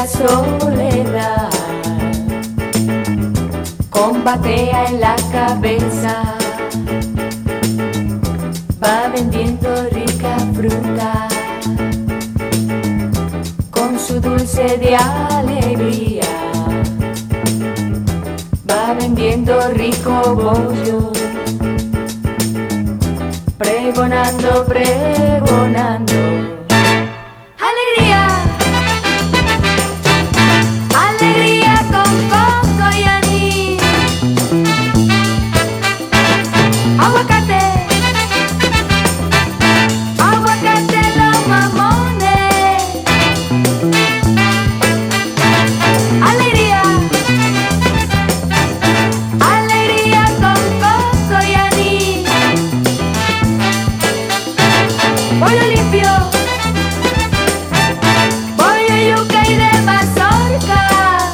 la soledad, combatea en la cabeza, va vendiendo rica fruta, con su dulce de alegría, va vendiendo rico bollo, pregonando, pregonando. ¡Alegría! ¡Alegría con coco y anís! ¡Aguacate! ¡Aguacate los mamones! ¡Alegría! ¡Alegría con coco y anís! ¡Pollo limpio! ¡Pollo yuca y de mazorca!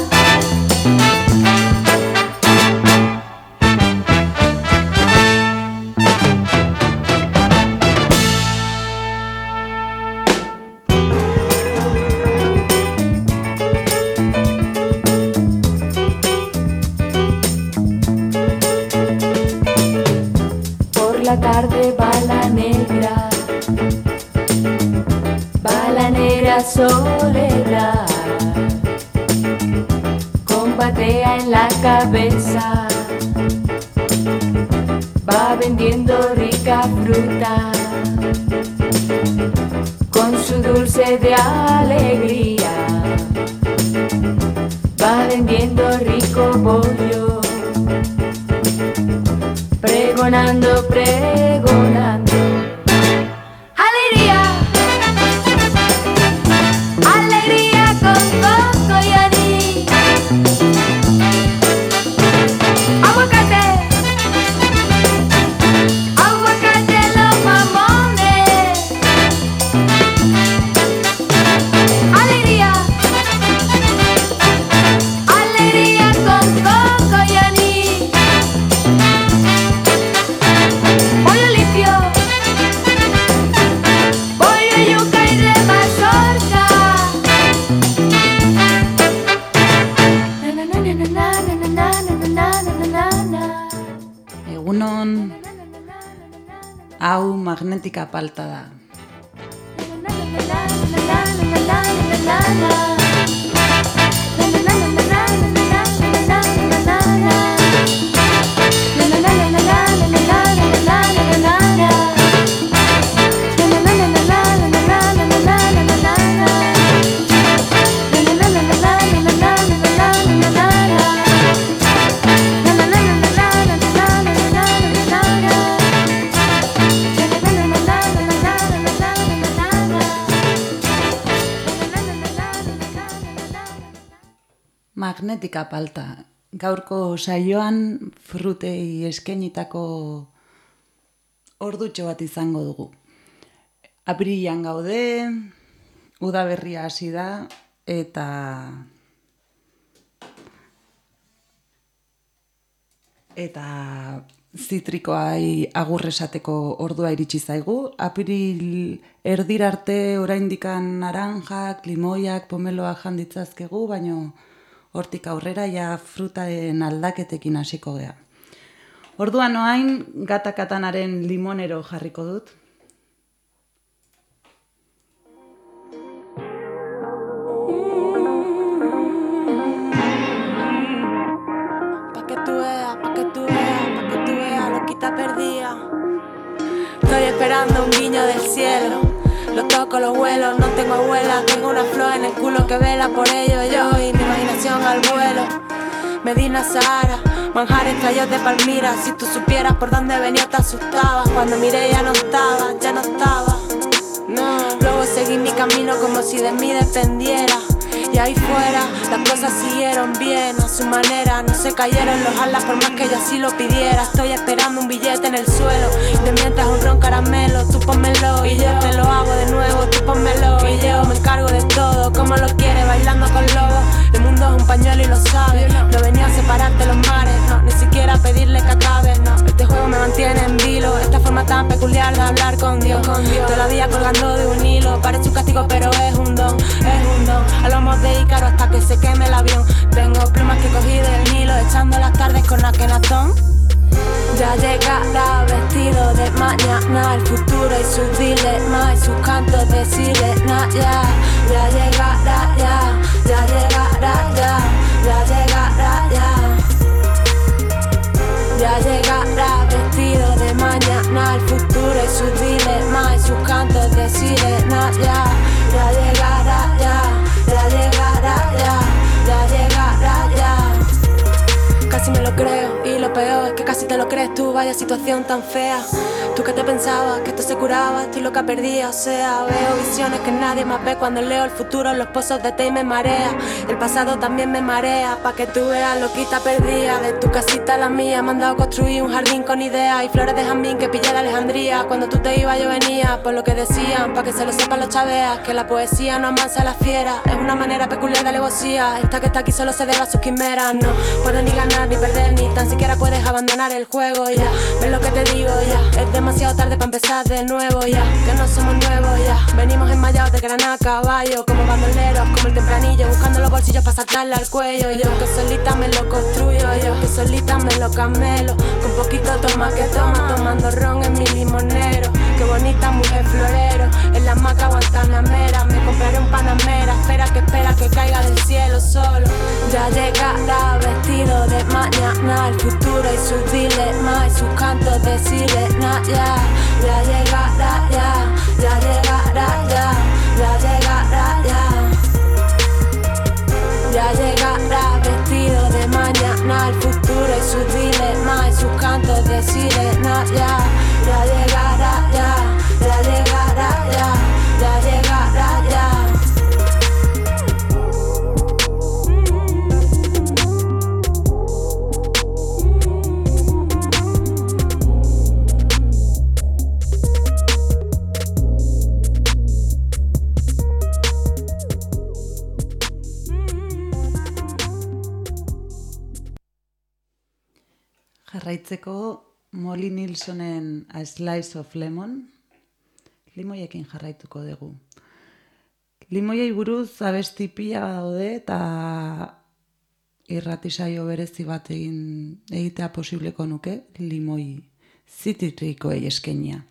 Por la tarde va la negra soledad, combatea en la cabeza, va vendiendo rica fruta, con su dulce de alegría, va vendiendo rico bollo, pregonando, pregonando. ¡Alegría! ¡Alegría con coco y anís! ¡Aguacate! ¡Aguacate los mamones! ¡Alegría! ¡Alegría con coco y anís! ¡Pollo limpio! ¡Pollo yuca y de mazorca! Egunon, hau Magnetika Palta da. Magnetika Palta. Gaurko saioan frutei eskainitako ordutxo bat izango dugu. Apirilean gaude, udaberria hasi da eta zitrikoai agur esateko ordua iritsi zaigu. Apiril erdira arte oraindikan naranjak, limoiak, pomeloak jan ditzazkegu, baino hortik aurrera ja frutaen aldaketekin hasiko gea. Orduan oain gata-katanaren limonero jarriko dut. Pa' que tú veas, loquita perdida. Estoy esperando un guiño del cielo. Lo toco, lo huelo, no tengo abuela. Tengo una flor en el culo que vela por ello. Yo y mi imaginación al vuelo. Medina Sahara, manjares traídos de Palmira. Si tú supieras por dónde venía te asustabas. Cuando miré ya no estaba, no. Luego seguí mi camino como si de mí dependiera. Y ahí fuera las cosas siguieron bien a su manera. No se cayeron los alas por más que yo así lo pidiera. Estoy esperando un billete en el suelo y te mientras un ron caramelo. Tú pónmelo y yo te lo hago de nuevo. Tú pónmelo y yo me encargo de todo. Como lo quiere bailando con lobos. El mundo es un pañuelo y lo sabes. No venía a separarte los mares, no, ni siquiera a pedirle que acabe, no. Este juego me mantiene en vilo. Esta forma tan peculiar de hablar con Dios. Todavía colgando de un hilo. Parece un castigo pero es un don, es un don. A lomos de Ícaro hasta corazón. Ya llegará vestido de mañana el futuro y sus dilemas y sus cantos de sirena. Ya llegará, ya llegará, ya llegará, ya llegará vestido de mañana el futuro y sus dilemas y sus cantos de sirena. Ya llegará, ya llegará, ya llegará, Casi me lo creo y lo peor es que casi te lo crees tú, vaya situación tan fea. Tú que te pensabas que esto se curaba, estoy loca perdida, o sea, veo visiones que nadie más ve cuando leo el futuro, los pozos de té y me marea. El pasado también me marea, pa' que tú veas loquita perdida. De tu casita a la mía, me han dado construir un jardín con ideas y flores de jazmín que pillé de Alejandría. Cuando tú te ibas yo venía, por lo que decían, pa' que se lo sepan los chaveas, que la poesía no amansa a la fiera, es una manera peculiar de alevosía. Esta que está aquí solo se debe a sus quimeras, no puedes ni ganar ni perder, ni tan siquiera puedes abandonar el juego, ya. ¿Ves lo que te digo, ya? Es demasiado tarde para empezar de nuevo, ya. Que no somos nuevos, ya. Venimos enmayados de Granada a caballo, como bandoleros, como el tempranillo, buscando los bolsillos para saltarle al cuello. Yo que solita me lo construyo, yo que solita me lo camelo, con poquito toma que toma, tomando ron en mi limonero. Qué bonita mujer florero, en la hamaca guantanamera. Me compraré un Panamera, espera que caiga del cielo solo. Ya llegará vestido de mañana el futuro y sus dilemas y sus cantos de sirena. Ya llegará, ya llegará, ya llegará, ya llegará vestido de mañana el futuro y sus dilemas y sus cantos de sirena. Ya llegará, ya llegará, ya llegará, Jarraitzeko Molly Nilssonen A Slice of Lemon, limoiekin jarraituko dugu. Limoiei buruz abesti pila daude eta irratisaio berezi bat egitea posibleko nuke limoi zitrikoei eskenia.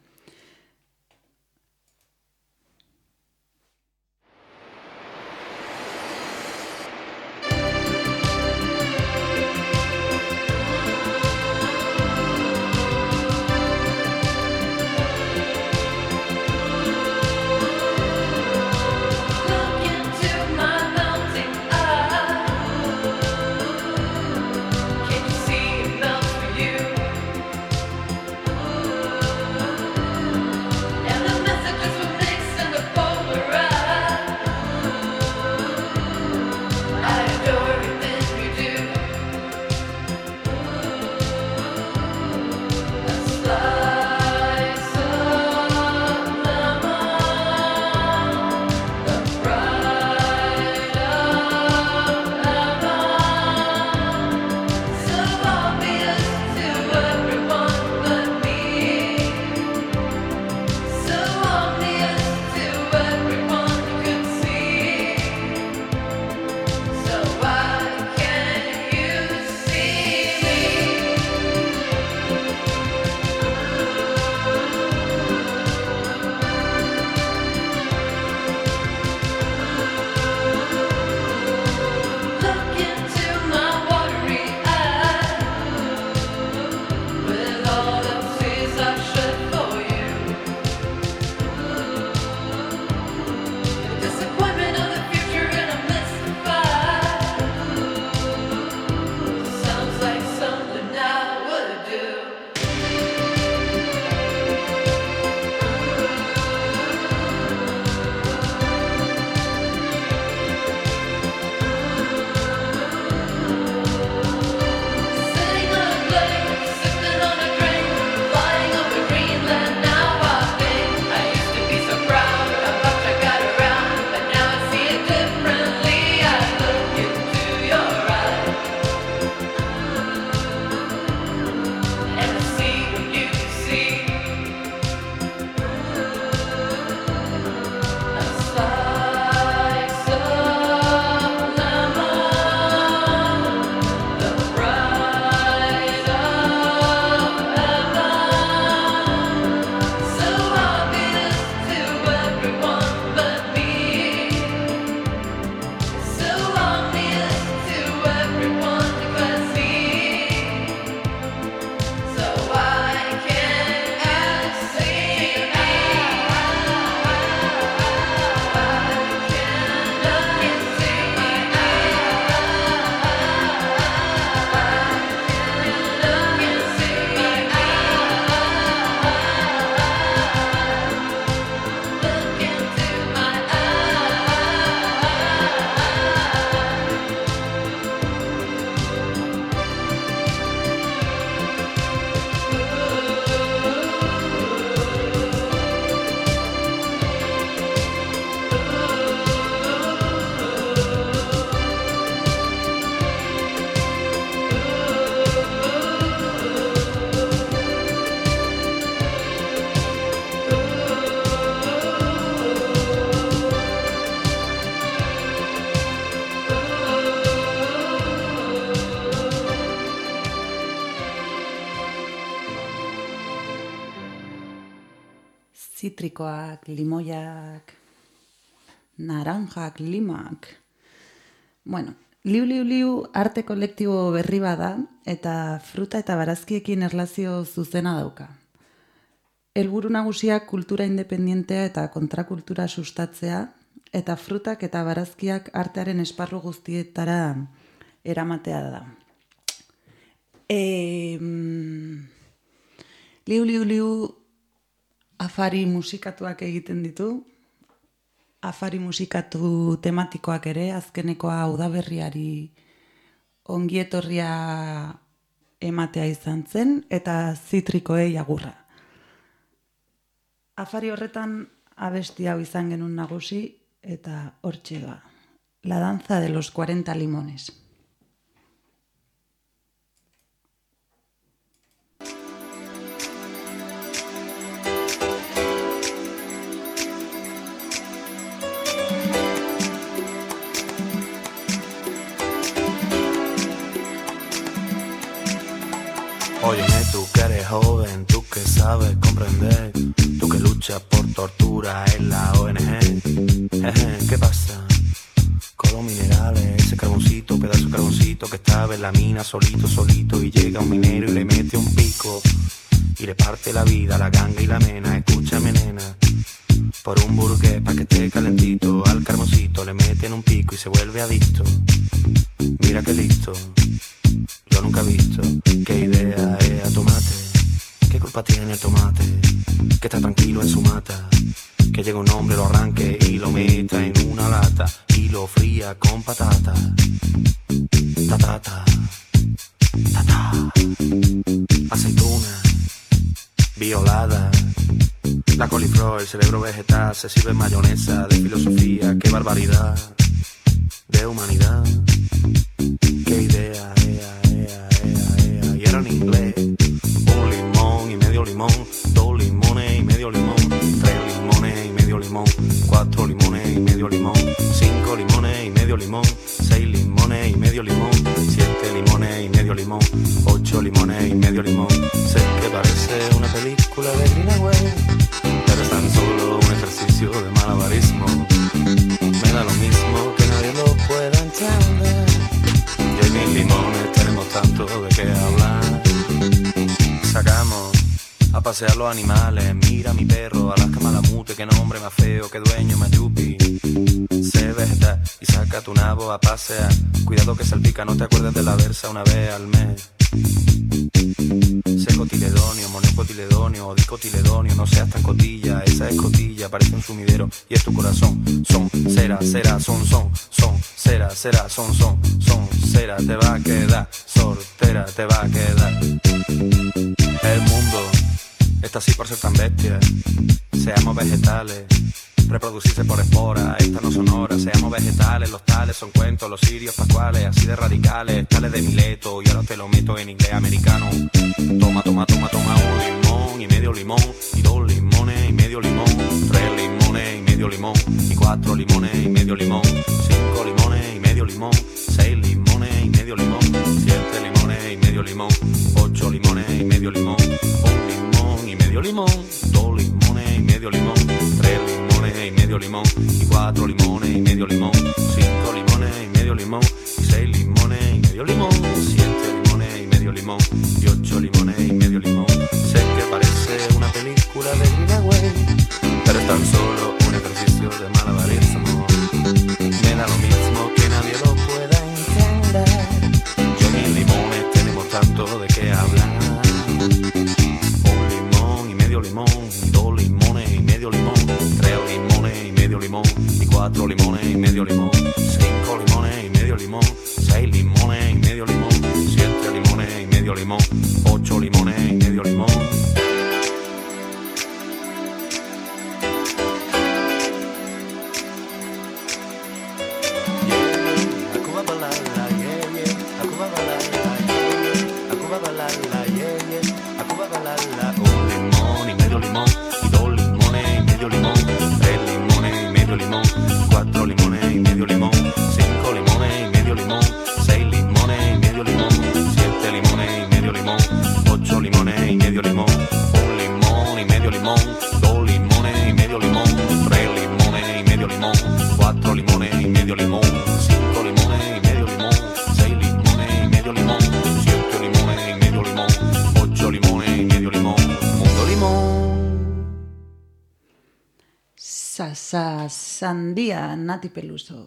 zitrikoak, limoiak, naranjak, limak. Bueno, liu arte kolektibo berri bada eta fruta eta barazkiekin erlazio zuzena dauka. Helburu nagusiak kultura independentea eta kontrakultura sustatzea eta frutak eta barazkiak artearen esparru guztietara eramatea da. Liu afari musikatuak egiten ditu, afari musikatu tematikoak ere, azkenekoa udaberriari ongietorria ematea izan zen, eta zitrikoei agurra. Afari horretan abesti hau izan genuen nagusi, eta hortxe doa. La danza de los 40 limones. Óyeme, tú que eres joven, tú que sabes comprender, tú que luchas por tortura en la ONG. ¿Qué pasa? Con los minerales, ese carboncito, pedazo de carboncito que estaba en la mina solito y llega un minero y le mete un pico y le parte la vida, la ganga y la mena. Escúchame, nena, por un burgués pa' que esté calentito, al carboncito le meten un pico y se vuelve adicto. Mira qué listo, yo nunca he visto. Qué idea es a tomate, qué culpa tiene el tomate, que está tranquilo en su mata, que llega un hombre, lo arranque y lo meta en una lata y lo fría con patata. Tatata, tata, aceituna, violada, la coliflor, el cerebro vegetal, se sirve en mayonesa, de filosofía, qué barbaridad, de humanidad, qué idea, y era en inglés, un limón y medio limón, 2 limones y medio limón, 3 limones y medio limón, 4 limones y medio limón, 5 limones y medio limón, 6 limones y medio limón, 7 limones y medio limón, 8 limones y medio limón. Sé que parece una película de Greenaway, pero es tan solo un ejercicio de malabarismo. Me da lo mismo que nadie lo pueda entender. Yo y mis limones tenemos tanto de qué hablar. Sacamos a pasear los animales, mira a mi perro, Alaska Malamute, qué nombre más feo, qué dueño más yupi. Sé vegetal y saca tu nabo a pasear, cuidado que salpica, no te acuerdes de la versa una vez al mes. Sé cotiledonio, monocotiledonio, dicotiledonio, no seas tan cotilla, esa escotilla parece un sumidero y es tu corazón. Son, cera, son, cera, son, cera, te va a quedar, soltera te va a quedar. El mundo está así por ser tan bestia, seamos vegetales, reproducirse por esporas, estas no son horas, seamos vegetales, los tales son cuentos, los sirios pascuales, así de radicales, tales de Mileto, y ahora te lo meto en inglés americano. Toma, un limón y medio limón, y 2 limones y medio limón, 3 limones y medio limón, y 4 limones y medio limón, 5 limones y medio limón, 6 limones y medio limón, 7 limones y medio limón, 8 limones y medio limón, 1 limón y medio limón, 2 limones y medio limón, 3 limones y medio limón, y 4 limones y medio limón, 5 limones y medio limón, y 6 limones y medio limón, 7 limones y medio limón, y 8 limones y medio limón. Sé que parece una película de Greenaway, pero es tan solo un ejercicio de malabarismo. Me da lo mismo que nadie lo pueda entender. Yo y mis limones tenemos tanto de qué hablar. 1 limón y medio limón, 2 limones y medio limón, 3 limones y medio limón, y 4 limones y medio limón, 5 limones y medio limón, 6 limones y medio limón, 7 limones y medio limón, 8 limones y medio limón. Limón, 8 limones y medio limón, Sandía, Nati Peluso.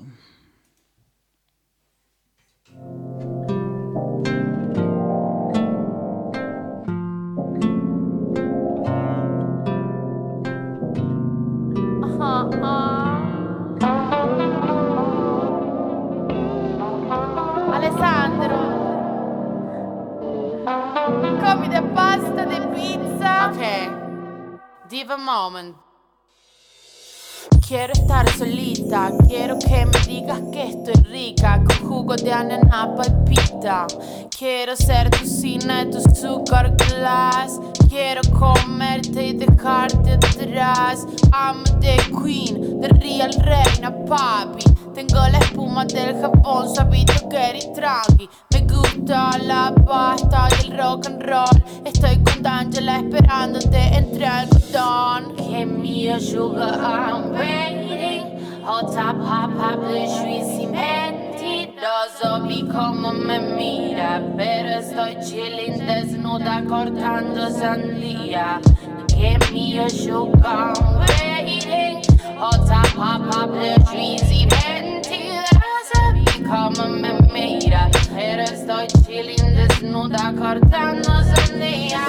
Alessandro, come the pasta, the pizza. Okay, diva moment. Quiero estar solita, quiero que me digas que estoy rica, con jugo de ananá palpita. Quiero ser tu cine, tu sugar glass. Quiero comerte y dejarte atrás. I'm the queen, the real reina, papi. Tengo la espuma del jabón, suavito que eres tranqui. Me gusta la pasta y el rock and roll. Estoy con D'Angela esperándote entre algodón. Give me a sugar, I'm waiting. Hot top, hop, hop, le suis mentiroso. Vi como me mira, pero estoy chilling desnuda cortando sandía. Give me a sugar, I'm waiting. Hot top, hop, hop, le suis mentiroso. Vi como me mira, pero estoy chilling desnuda cortando sandía.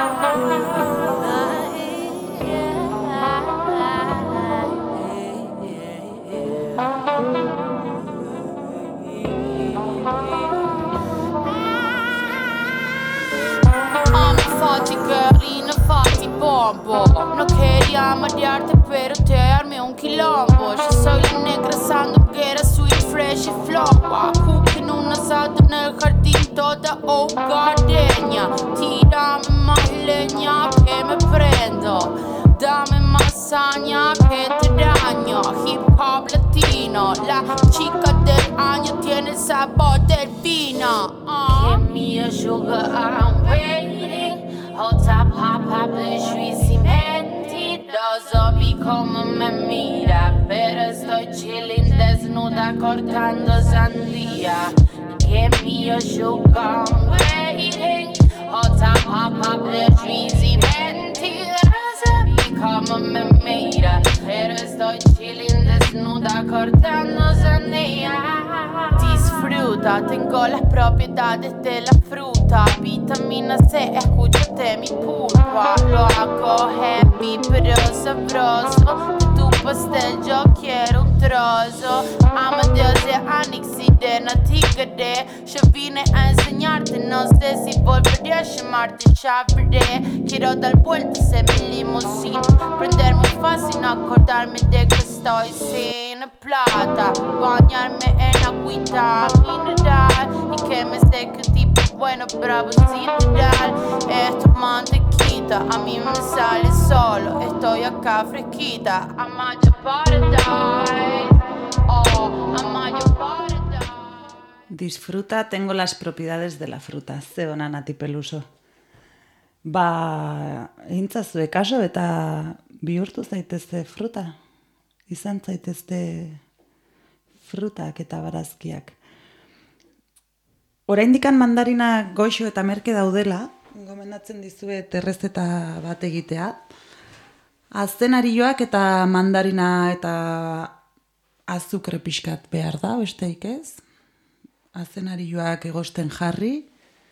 Fatti carina, fatti bombo. No quería marearte, pero te armé un quilombo. Yo soy la negra sandunguera, sweet, fresh y flowa. Cooking un asado en el jardín, toda hogareña. Tírame más leña que me prendo. Dame más saña que te daño. Hip hop latino, la chica del año tiene el sabor del vino. Give me a sugar, I'm waiting. Hot top, hop, hop, le suis mentiroso. Vi como me mira, pero estoy chilling desnuda cortando sandía. Give me a sugar, I'm waiting. Hot top, hop, hop, le suis mentiroso. Vi como me mira, pero estoy chilling desnuda cortando sandía. Disfruta, tengo las propiedades de la fruta. Vitamina C, escúchate mi pulpa. Lo hago heavy pero sabroso. De tu pastel yo quiero un trozo. Amadeus de Anix y de Natigare. Yo vine a enseñarte, no sé si volveré a llamarte, ya veré. Quiero dar vueltas en mi limusina, prenderme fácil, no acordarme de que estoy sin plata. Bañarme en agüita mineral y que me seque un tipo bueno, bravo, sin tirar. Esto es mantequita, a mí me sale solo. Estoy acá fresquita. I'm at your paradise. Oh, I'm at your paradise. Disfruta, tengo las propiedades de la fruta. Ze ona Nati Peluso. Ba, intzazue kaso eta bihurtu zaitezte fruta. Izan zaitezte frutak eta barazkiak. Oraindikan mandarina goxo eta merke daudela, gomendatzen dizuet errezeta bat egitea. Azzenarioak eta mandarina eta azukre pixkat behar da, besteik ez. Azzenarioak egosten jarri,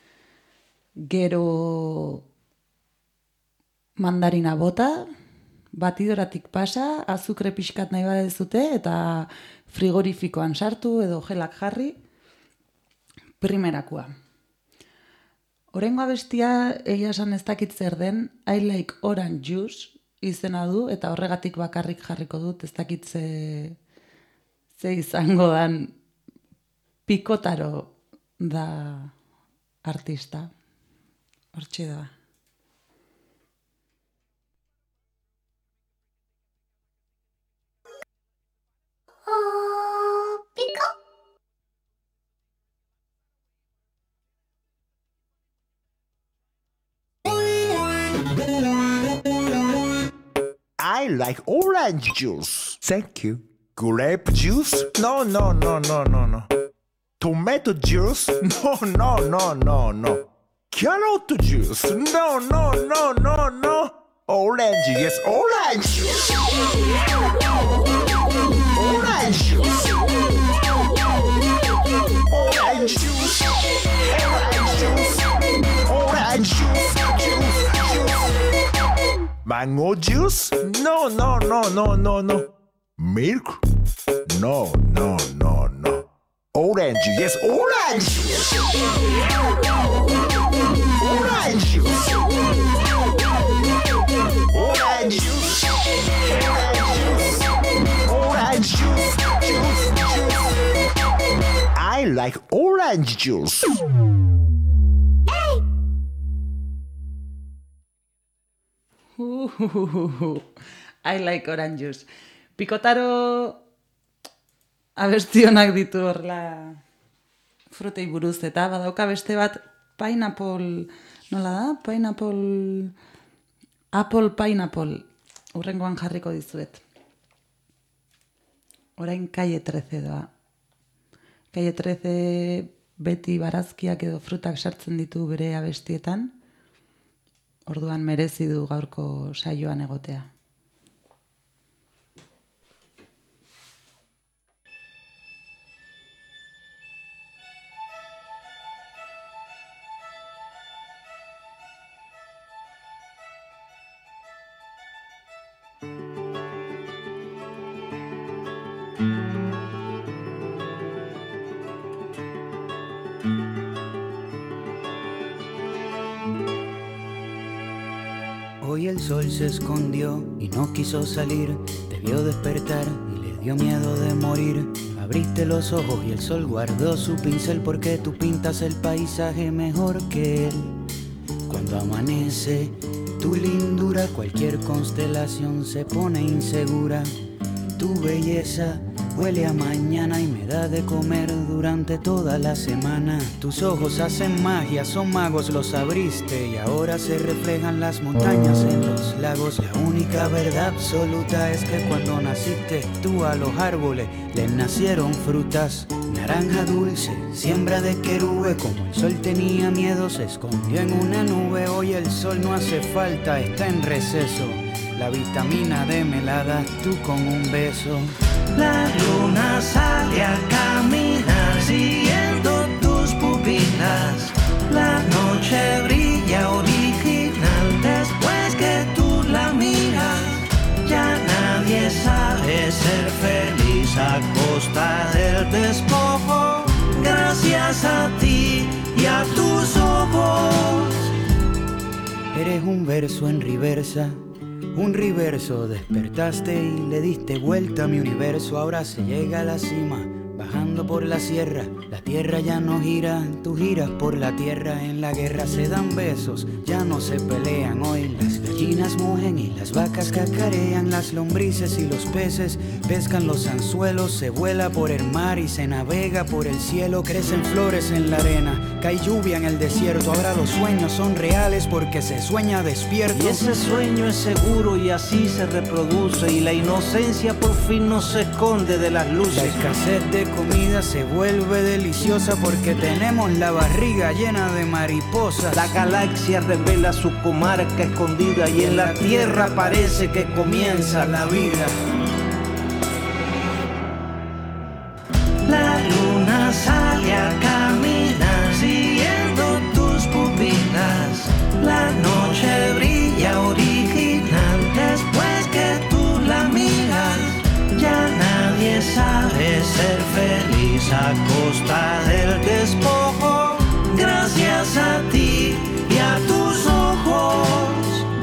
gero mandarina bota, batidoratik pasa, azukre pixkat nahi badezute eta frigorifikoan sartu edo gelak jarri. Primerakua. Orengo abestia, egia esan ez dakit zer den, I like orange juice izena du, eta horregatik bakarrik jarriko dut, ez dakit ze izango dan Pikotaro da artista. Hortxe da. I like orange juice. Thank you. Grape juice? No, no, no, no, no, no. Tomato juice? No, no, no, no, no. Carrot juice? No, no, no, no, no. Orange, yes, orange juice. Mango juice? No, no, no, no, no, no. Milk? No, no, no, no. Orange, yes, orange juice. Orange juice. Orange juice. Orange juice. Juice. I like orange juice. I like orange juice. Pikotaro abestionak ditu horla frutei buruz, eta badauka beste bat pineapple, nola da? Pineapple. Hurrengoan jarriko dizuet. Orain Calle 13 doa. Calle 13 beti barazkiak edo frutak sartzen ditu bere abestietan. Orduan merezi du gaurko saioan egotea. Hoy el sol se escondió y no quiso salir, te vio despertar y le dio miedo de morir. Abriste los ojos y el sol guardó su pincel porque tú pintas el paisaje mejor que él. Cuando amanece tu lindura, cualquier constelación se pone insegura. Tu belleza huele a mañana y me da de comer durante toda la semana. Tus ojos hacen magia, son magos, los abriste y ahora se reflejan las montañas en los lagos. La única verdad absoluta es que cuando naciste tú a los árboles les nacieron frutas. Naranja dulce, siembra de querube, como el sol tenía miedo se escondió en una nube. Hoy el sol no hace falta, está en receso. La vitamina D me la das tú con un beso. La luna sale a caminar siguiendo tus pupilas. La noche brilla original después que tú la miras. Ya nadie sabe ser feliz a costa del despojo. Gracias a ti y a tus ojos. Eres un verso en reversa. Un reverso, despertaste y le diste vuelta a mi universo. Ahora se llega a la cima, bajando por la sierra. La tierra ya no gira, tú giras por la tierra. En la guerra se dan besos, ya no se pelean. Hoy las gallinas mugen y las vacas cacarean. Las lombrices y los peces pescan los anzuelos. Se vuela por el mar y se navega por el cielo. Crecen flores en la arena, cae lluvia en el desierto. Ahora los sueños son reales porque se sueña despierto. Y ese sueño es seguro y así se reproduce. Y la inocencia por fin no se esconde de las luces. La escasez de comida se vuelve deliciosa porque tenemos la barriga llena de mariposas. La galaxia revela su comarca escondida y en la tierra parece que comienza la vida. La luna sale a caminar siguiendo tus pupilas. La noche brilla original después que tú la miras. Ya nadie sabe ser feliz a costa del despojo. Gracias a ti y a tus ojos.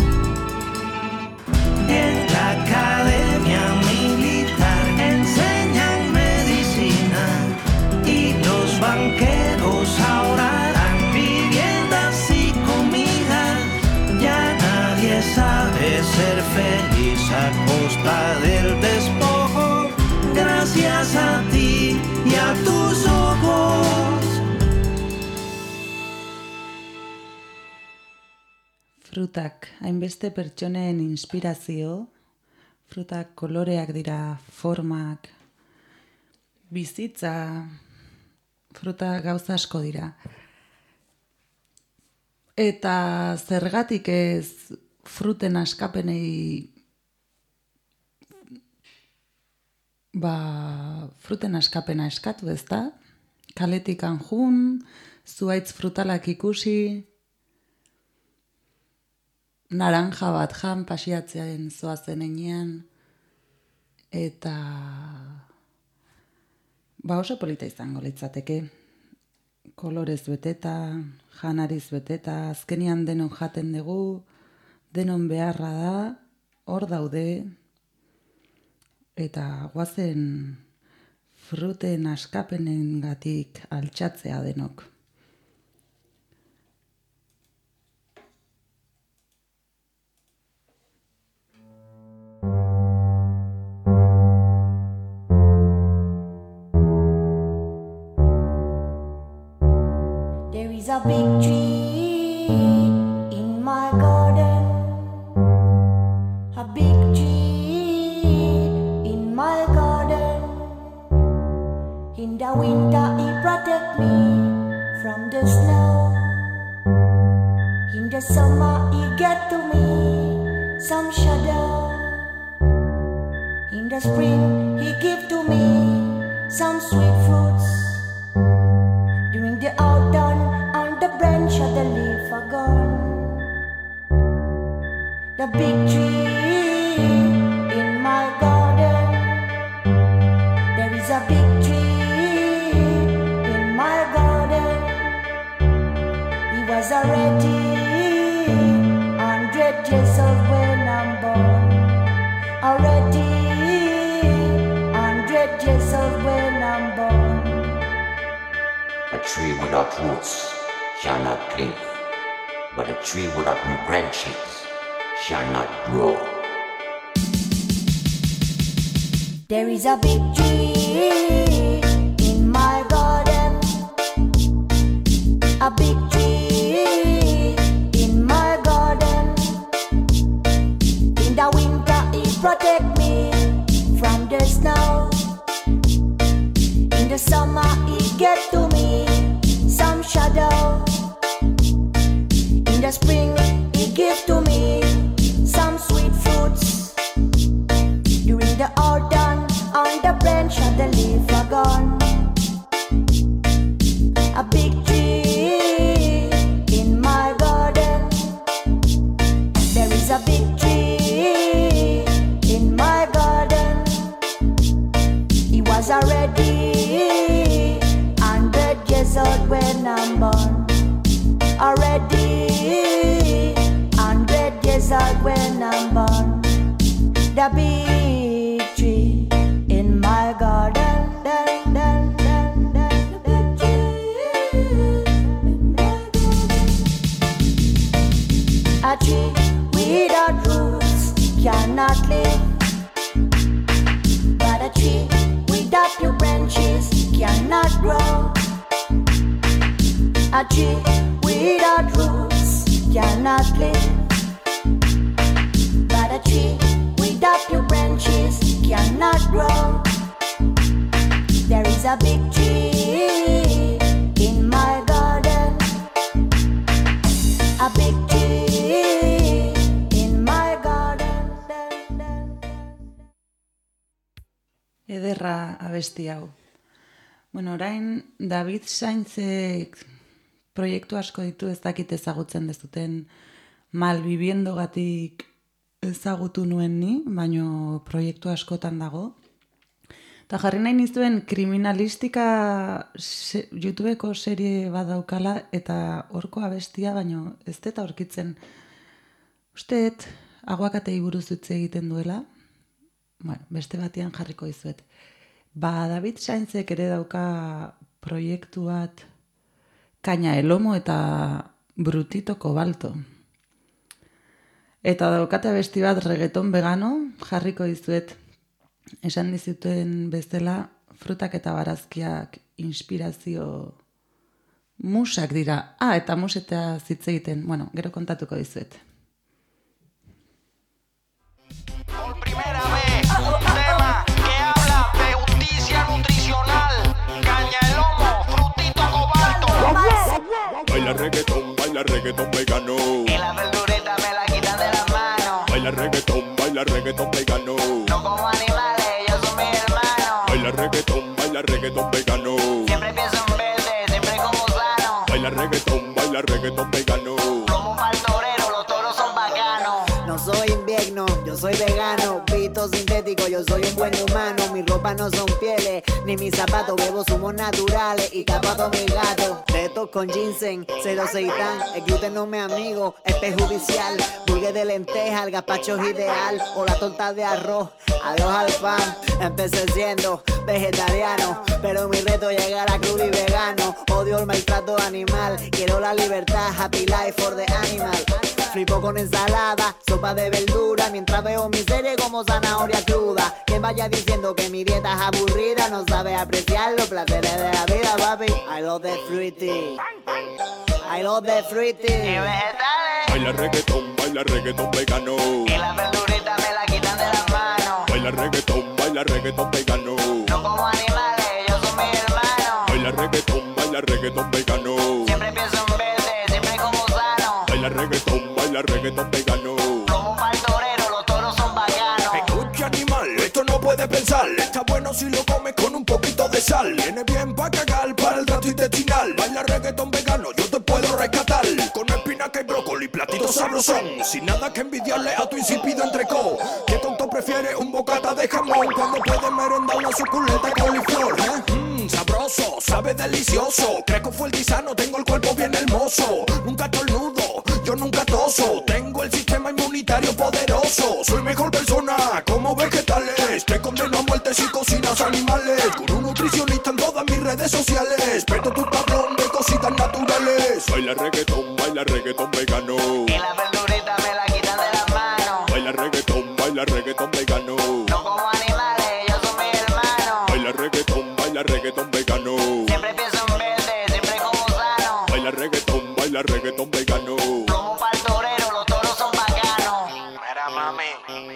En la academia militar enseñan medicina y los banqueros ahora dan viviendas y comida. Ya nadie sabe ser feliz a costa del despojo. Gracias a ti y a tus ojos. Frutak, hainbeste pertsonen inspirazio, frutak koloreak dira, formak, bizitza, frutak gauza asko dira. Eta zergatik ez fruten askapenei, fruten askapena eskatu, ezta? Kaletik kan jun, zuhaitz frutalak ikusi, naranja bat jan pasiatzen zoazen enean, eta oso polita izango litzateke. Kolorez beteta, janariz beteta, azkenian denon jaten dugu, denon beharra da, hor daude, eta guazen fruten askapenengatik altxatzea denok. There is a big tree in my garden, a big tree in my garden. In the winter it protect me from the snow. In the summer it get to me some shadow. In the spring he give to me some sweet fruits. During the autumn on the branch of the leaf are gone. The big tree in my garden. There is a big tree in my garden. He was already 100 years old when I'm born. Already 100 years old when I'm born. A tree without roots shall not live, but a tree without branches shall not grow. There is a big tree in my garden, a big tree in my garden. In the winter it protect me from the snow. In the summer it get to me some shadow. In the spring it give to me some sweet fruits. During the autumn on the branch of the leaf are gone. A big tree in my garden. There is a big tree in my garden. He was already 100 years old when I'm born. Already 100 years old when I'm born. The big tree in my garden. Dun, dun, dun, dun, the big tree in my garden. A tree without roots cannot live, but a tree without your branches cannot grow. A tree without roots cannot live, but a tree without your branches cannot grow. There is a big tree in my garden, a big tree in my garden. Ederra abesti hau. Bueno, orain David Sainzek proiektu asko ditu, ez dakit ezagutzen dezuten, Malviviendogatik ezagutu nuen ni, baino proiektu askotan dago. Eta jarri nahi nizuen kriminalistika YouTubeko serie bat daukala, eta horko abestia, baino ez dut aurkitzen. Usteet, aguakatei buruz utzi egiten duela, bueno, beste batean jarriko dizuet. David Sainzek ere dauka proiektu bat, Caña el Lomo eta Brutito Cobalto. Eta daukate abesti bat reggaeton vegano, jarriko dizuet. Esan dizuten bezala, frutak eta barazkiak inspirazio musak dira. Eta museta zitz egiten, bueno, gero kontatuko dizuet. Por primera vez, un tema que habla de justicia nutricional. Caña el Lomo, Frutito Cobalto. Baila reggaetón vegano. Y la verdurita me la quitan de las manos. Baila reggaetón vegano. No como animales, ellos son mis hermanos. Baila reggaetón vegano. Siempre pienso en verde, siempre como sano. Baila reggaetón vegano. Como pa'l torero, los toros son bacanos. soy vegano, pito sintético, yo soy un buen humano. Mis ropas no son pieles, ni mis zapatos, bebo zumos naturales y tapo a todos mis gatos. Tetos con ginseng, cero seitán, el gluten no me es amigo, es perjudicial. Burgues de lenteja, el gazpacho es ideal, o la torta de arroz, adiós al pan. Empecé siendo vegetariano, pero mi reto es llegar a crudo y vegano. Odio el maltrato animal, quiero la libertad, happy life for the animal. Flipo con ensalada, sopa de verdura, mientras veo mi serie como zanahoria cruda. Quien vaya diciendo que mi dieta es aburrida no sabe apreciar los placeres de la vida, papi. I love the fruity, I love the fruity. Y vegetales. Baila reggaetón vegano. Y las verduritas me la quitan de las manos. Baila reggaetón vegano. No como animales, ellos son mis hermanos. Baila reggaetón vegano. Siempre pienso en verde, siempre como sano. Baila reggaetón vegano. Como pa'l torero, los toros son bacanos. Escucha animal, esto no puede pensar. Está bueno si lo comes con un poquito de sal. Viene bien pa' cagar, para el trato intestinal. Baila reggaetón vegano, yo te puedo rescatar. Con espinaca y brócoli, platito sabrosón. Sin nada que envidiarle a tu insípido entrecó. ¿Qué tonto prefiere un bocata de jamón cuando puede merendar una suculenta coliflor? Sabroso, sabe delicioso. Crezco fuerte y sano, tengo el cuerpo bien hermoso. Nunca estornudo, yo nunca toso. Tengo el sistema inmunitario poderoso. Soy mejor persona, como vegetales. Te condeno a muerte si cocinas animales. Con un nutricionista en todas mis redes sociales. Peto tu cabrón de cositas naturales. Baila reggaetón vegano. Y las verduritas me la quitan de las manos. Baila reggaetón vegano. No como animales, ellos son mis hermanos. Baila reggaetón vegano. Siempre pienso en verde, siempre como sano. Baila reggaetón vegano. Como pa'l torero, los toros son bacanos. Mira mami,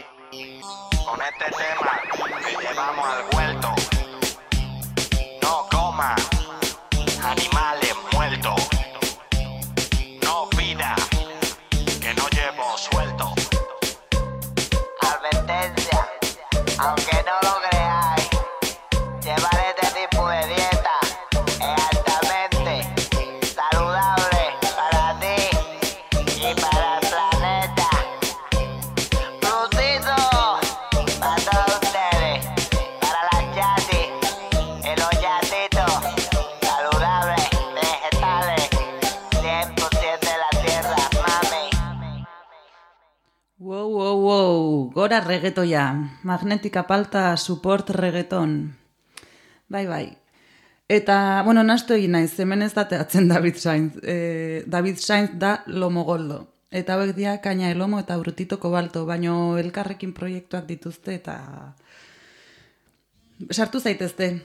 con este tema te llevamos al huerto. No coma animales muertos. No pida que no llevo suelto. Advertencia, aunque no lo creáis, llevar este tipo de dieta es altamente saludable para ti y para el planeta. Frutito para todos ustedes, para las yatis y los yatitos saludables, vegetales, 100% de la tierra, mami. Wow, gora reggaetoia. Magnetika palta support reggaeton. Bai. Eta, bueno, nastu egin naiz, hemen ez dateatzen David Sainz. David Sainz da Lomo Goldo. Eta hauek dira Kaña de Lomo eta Brutito Kobalto, baino elkarrekin proiektuak dituzte eta sartu zaitezte.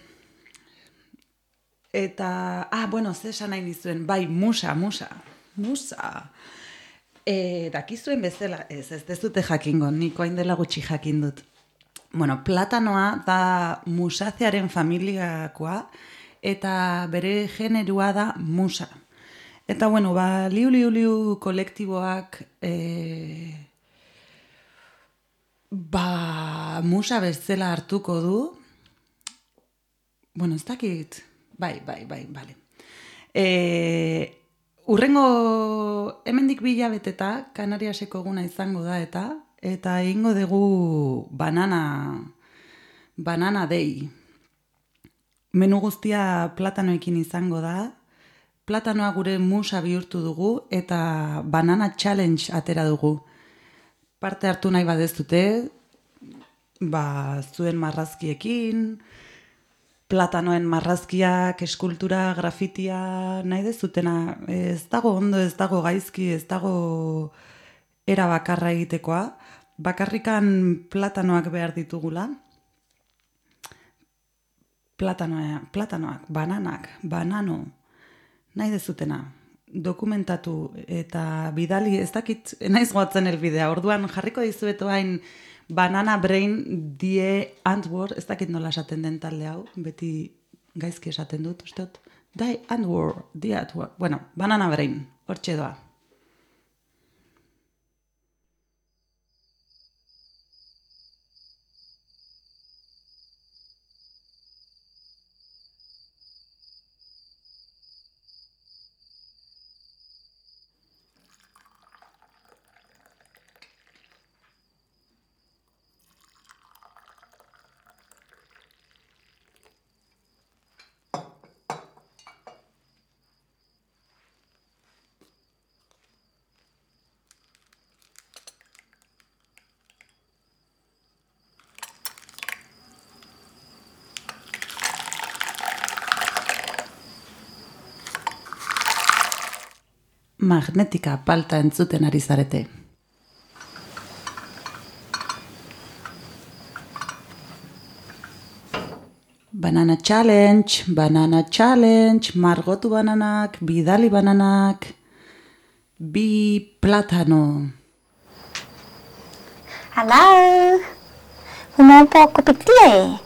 Eta, bueno, ze esan nahi nizuen, bai, musa. Dakizuen bezala, ez dezute jakingo, niko hain dela gutxi jakin dut. Bueno, platanoa da musacearen familiakoa eta bere generua da musa. Eta, bueno, liu kolektiboak musa bezala hartuko du. Bueno, ez dakit. Bai, bale. Urrengo hemendik 2 hilabeteta Kanariaseko eguna izango da eta egingo dugu banana day. Menu guztia platanoekin izango da. Platanoa gure musa bihurtu dugu eta banana challenge atera dugu. Parte hartu nahi badezute, zuen marrazkiekin, platanoen marrazkiak, eskultura, grafitia, nahi dezutena, ez dago ondo, ez dago gaizki, ez dago era bakarra egitekoa. Bakarrikan platanoak behar ditugula. Platanoak, bananak, banano, nahi dezutena. Dokumentatu eta bidali, ez dakit, naiz goatzen elbidea, orduan jarriko dizuetu hain Banana Brain die Antwoord, ez dakit nola esaten den talde hau, beti gaizki esaten dut, usteot. Die Antwoord. Bueno, Banana Brain, hortxe doa. Magnetika palta entzuten ari zarete. Banana challenge, margotu bananak, bidali bananak, bi plátano. Hello, fuma un poco per te.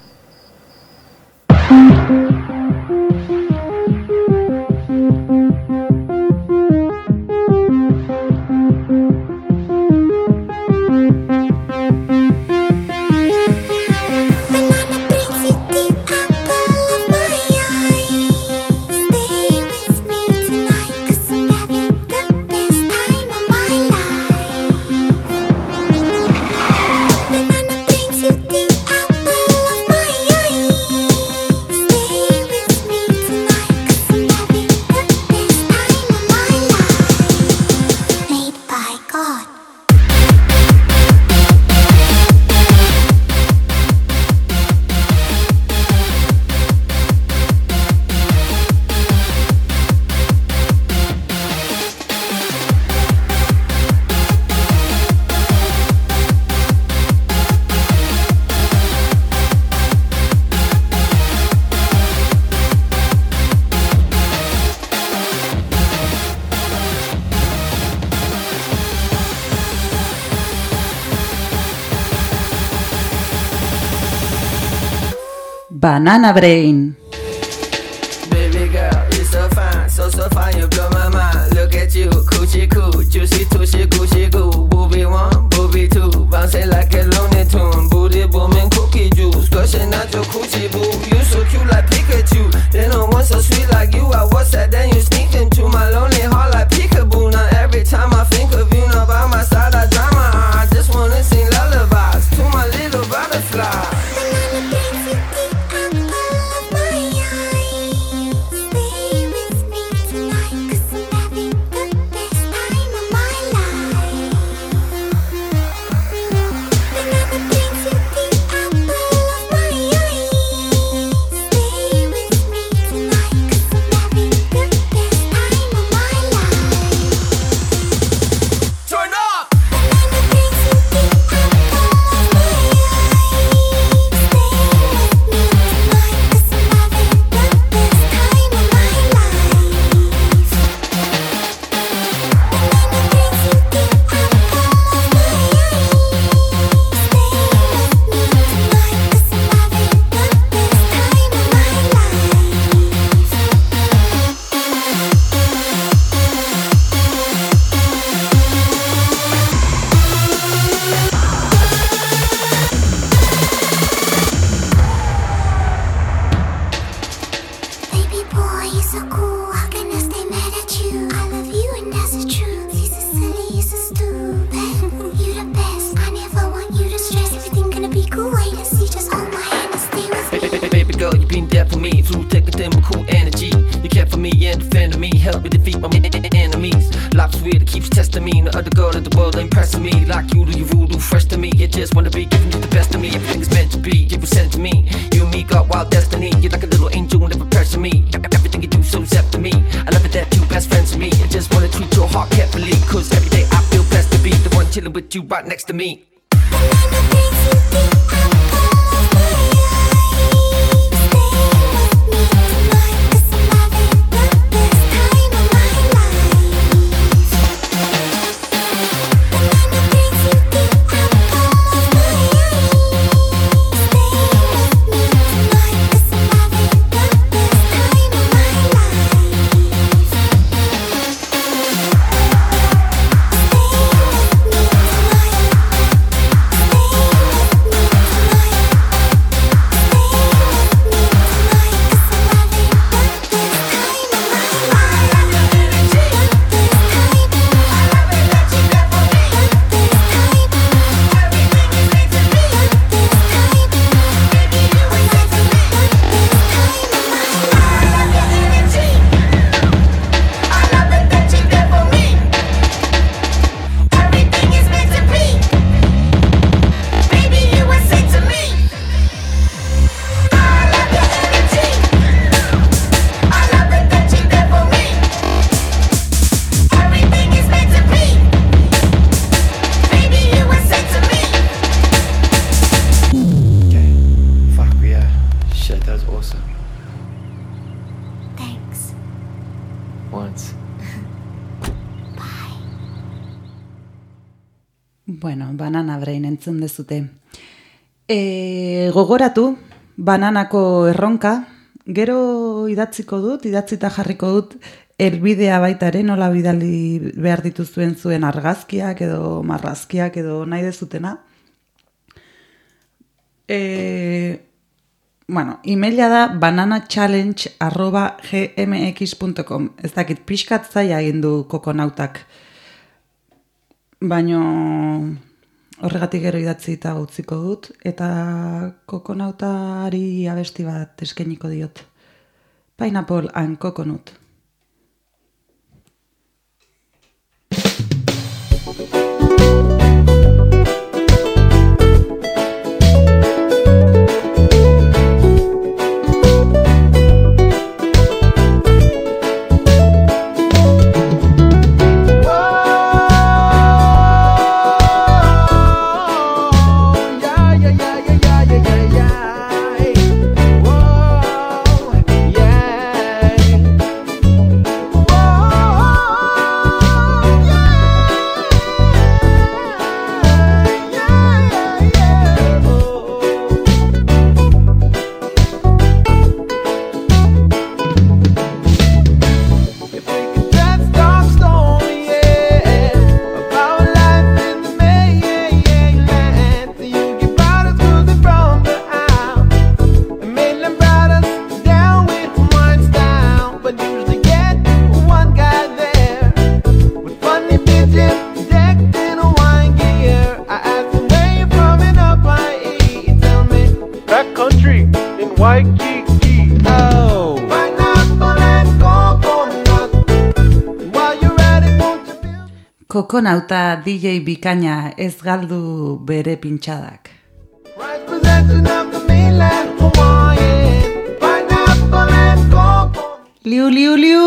Banana Brain. Baby girl, you're so fine, so fine, you blow my mind. Look at you, coochie coo, juicy tushy, coochie goo. Booby one, booby two, bouncing like a Looney Tune. Booty booming, cookie juice, gushing out your coochie boo. You so cute like Pikachu, then no one so sweet like you. I was sad, then you sneaked into my lonely heart like peekaboo. Now every time I think of you, now by my side I dry my eye. I just wanna sing lullabies to my little butterfly. Right next to me. once. Bueno, Banana Brain entzun dezute. Gogoratu, bananako erronka, gero idatzita jarriko dut, helbidea baitaren, nola bidali behar dituzuen zuen argazkiak edo marrazkiak edo nahi dezutena. Bueno, emaila da bananachallenge@gmx.com. Ez dakit, pixkat zaila egin du kokonautak. Baino horregatik gero idatzi eta utziko dut, eta kokonautari abesti bat eskainiko diot. Pineapple and Coconut. Kokonauta DJ bikaina ez galdu bere pintxadak. Liu, liu, liu!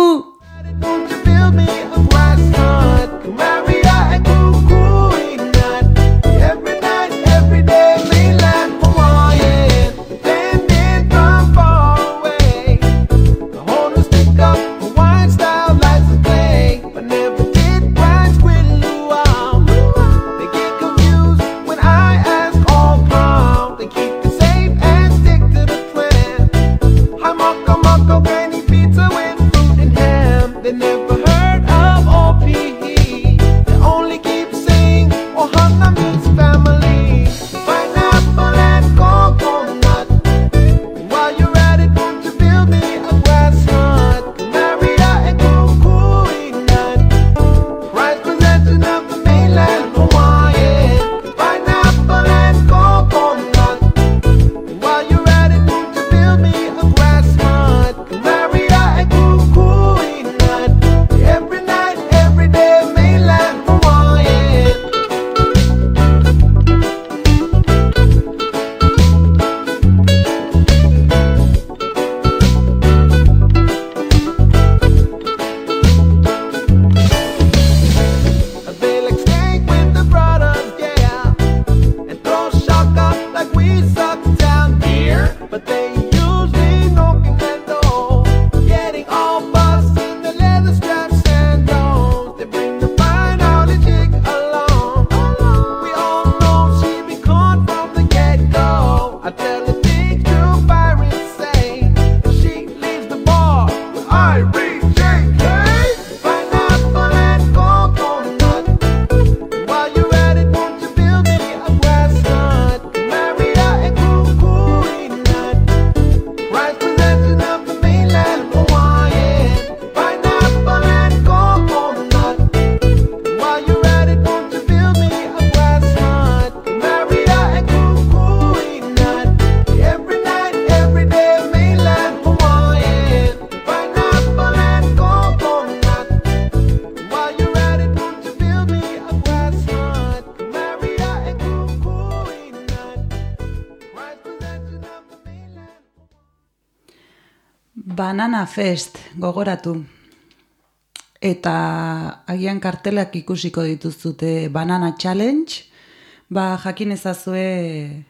Banana Fest, gogoratu. Eta agian kartelak ikusiko dituzute Banana Challenge, jakin ezazue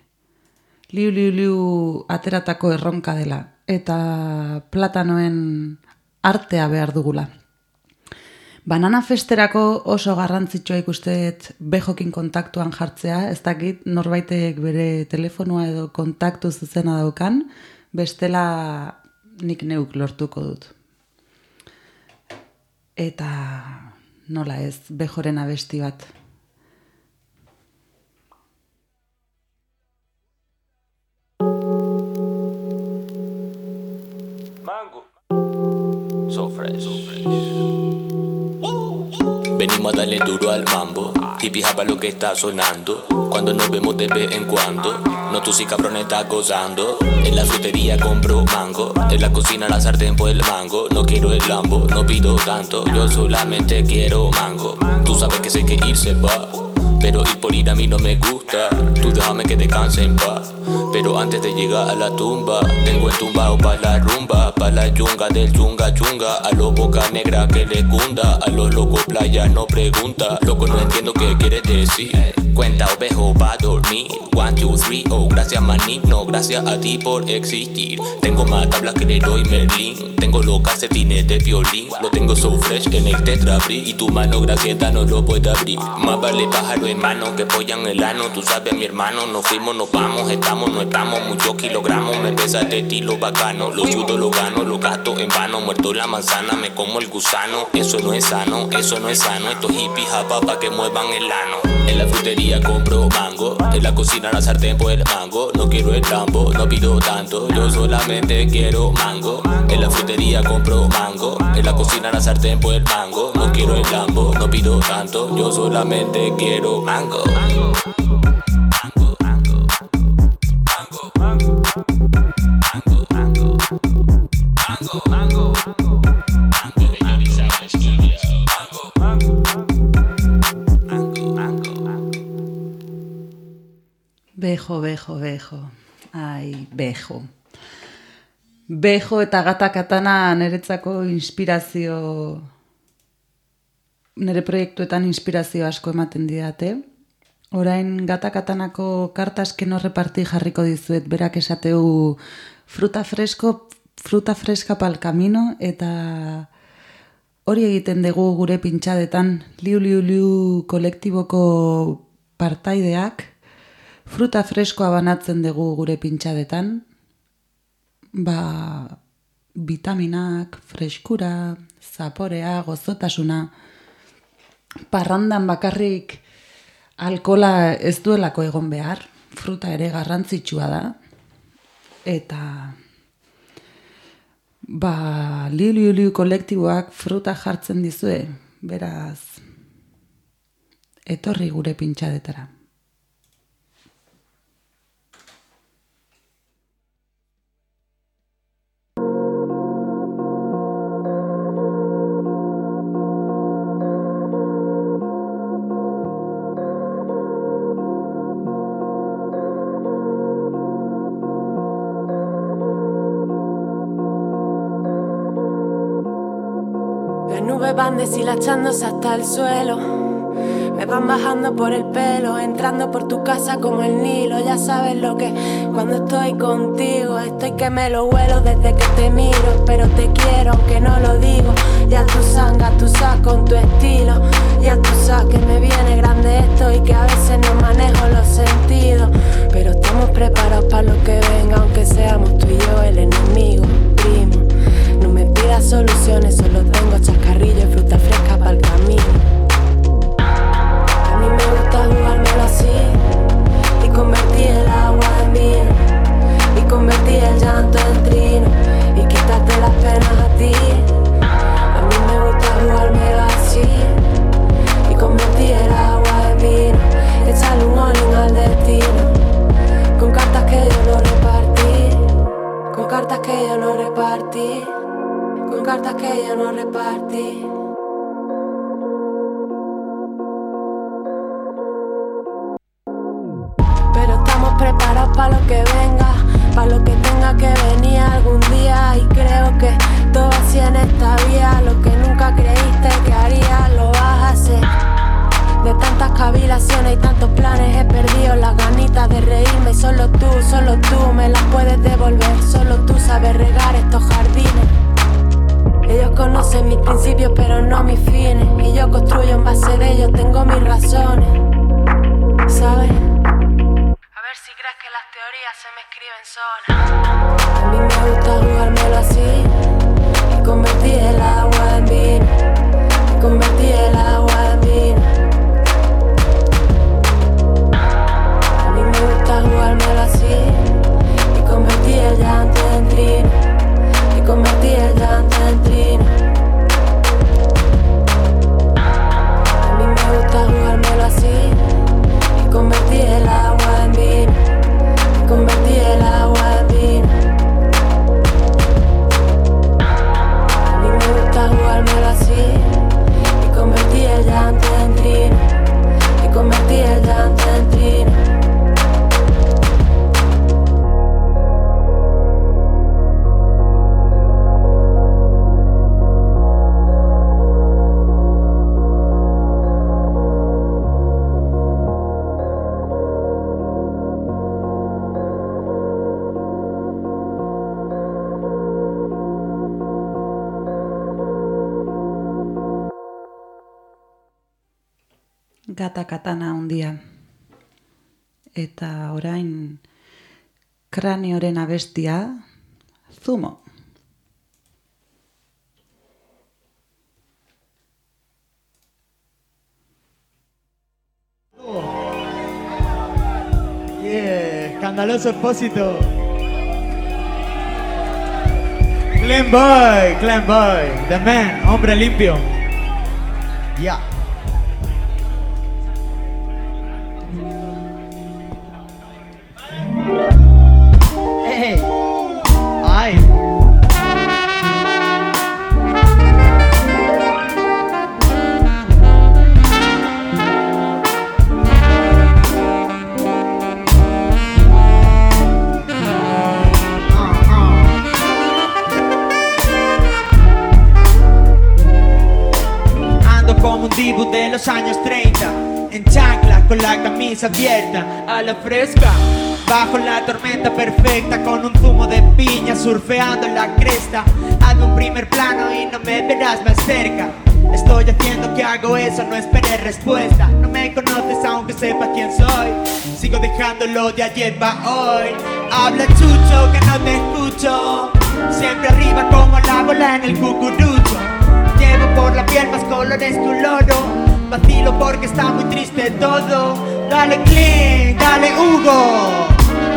liu ateratako erronka dela. Eta platanoen artea behar dugula. Banana festerako oso garrantzitsua ikusteet bejokin kontaktuan jartzea, ez dakit norbaitek bere telefonoa edo kontaktu zuzena daukan, bestela nik neuk lortuko dut. Eta nola ez, bejoren abesti bat. Mango. So fresh. Venimos a darle duro al mambo. Hippie japa lo que está sonando. Cuando nos vemos de vez en cuando. No tú sí cabrón estás gozando. En la frutería compro mango. En la cocina la sartén por el mango. No quiero el Lambo, no pido tanto. Yo solamente quiero mango. Tú sabes que sé que irse va. Pero ir por ir a mí no me gusta. Tú déjame que descanse en paz. Pero antes de llegar a la tumba, tengo entumbado pa' la rumba, pa' la yunga del chunga chunga. A los boca negra que le cunda, a los locos playa no pregunta. Loco no entiendo qué quieres decir. Cuenta ovejo pa' dormir. 1, 2, 3, oh gracias manito, gracias a ti por existir. Tengo más tablas que Leroy Merlin. Tengo los calcetines de violín. Lo tengo so fresh en el Tetra Brick. Y tu mano gracieta no lo puede abrir. Más vale pájaro en mano que polla en el ano. Tú sabes mi hermano, nos fuimos, nos vamos. Estamos, no estamos, muchos kilogramos. Me pesa este estilo bacano. Lo sudo, lo gano, lo gasto en vano. Muerto la manzana, me como el gusano. Eso no es sano, eso no es sano. Estos hippies japa pa' que muevan el ano. En la frutería compro mango. En la cocina la sartén por el mango. No quiero el Lambo, no pido tanto. Yo solamente quiero mango. En la frutería compro mango. En la cocina la sartén por el mango. No quiero el Lambo, no pido tanto. Yo solamente quiero mango. Bejo, bejo, bejo. Ai, bejo. Bejo eta Gata Katana niretzako inspirazio, nire proiektuetan inspirazio asko ematen didate. Orain Gata Katanako kartas que no reparti jarriko dizuet, berak esateu fruta fresca pal camino, eta hori egiten dugu gure pintxadetan. Liu kolektiboko partaideak fruta freskoa banatzen dugu gure pintxadetan. Vitaminak, freskura, zaporea, gozotasuna. Parrandan bakarrik alkola ez duelako egon behar, fruta ere garrantzitsua da. Eta liu kolektiboak fruta jartzen dizue, beraz, etorri gure pintxadetara. Van deshilachándose hasta el suelo, me van bajando por el pelo, entrando por tu casa como el Nilo. Ya sabes lo que cuando estoy contigo, estoy que me lo huelo desde que te miro. Pero te quiero aunque no lo digo, ya tú sangas, tú sabes con tu estilo. Ya tú sabes que me viene grande esto y que a veces no manejo los sentidos. Pero estamos preparados para lo que venga, aunque seamos tú y yo el enemigo, primo. No me pidas soluciones, solo tengo chascarrillo y fruta fresca para el camino. A mí me gusta jugármelo así y convertir el agua en vino y convertir el llanto en trino y quitarte las penas a ti. A mí me gusta jugármelo así y convertir el agua en vino, echarle un all-in al destino con cartas que yo no repartí, con cartas que yo no repartí. Con cartas que yo no repartí. Pero estamos preparados para lo que venga, para lo que tenga que venir algún día. Y creo que todo así en esta vida, lo que nunca creíste que harías, lo vas a hacer. De tantas cavilaciones y tantos planes he perdido las ganitas de reírme. Y solo tú me las puedes devolver. Solo tú sabes regar estos jardines. Ellos hacer ello, tengo mis razones, ¿sabes? A ver si crees que las teorías se me escriben solas. A mí me gusta jugármelo así y convertir el agua en vino, y convertir el agua en vino. A mí me gusta jugármelo así y convertir el llanto en trino, y convertir el llanto en trino. A mí me gusta jugármelo así y convertir el agua en vino, y convertir el agua en vino. A mí me gusta jugármelo así y convertir el llanto en trino, y convertir el llanto en trino. Gata katana handia. Eta orain Kranioren abestia, Zumo. Yeah, escandaloso expósito. Clean boy, the man, hombre limpio. Yeah. Hey, ay. Ando como un dibu de los años 30, en chancla con la camisa abierta, a la fresca. Bajo la tormenta perfecta con un zumo de piña surfeando en la cresta. Hago un primer plano y no me verás más cerca. Estoy haciendo que hago eso, no esperé respuesta. No me conoces aunque sepa quién soy. Sigo dejándolo de ayer pa' hoy. Habla chucho que no te escucho. Siempre arriba como la bola en el cucurucho. Llevo por la piel más colores que un loro. Vacilo porque está muy triste todo. Dale Clint, dale Hugo.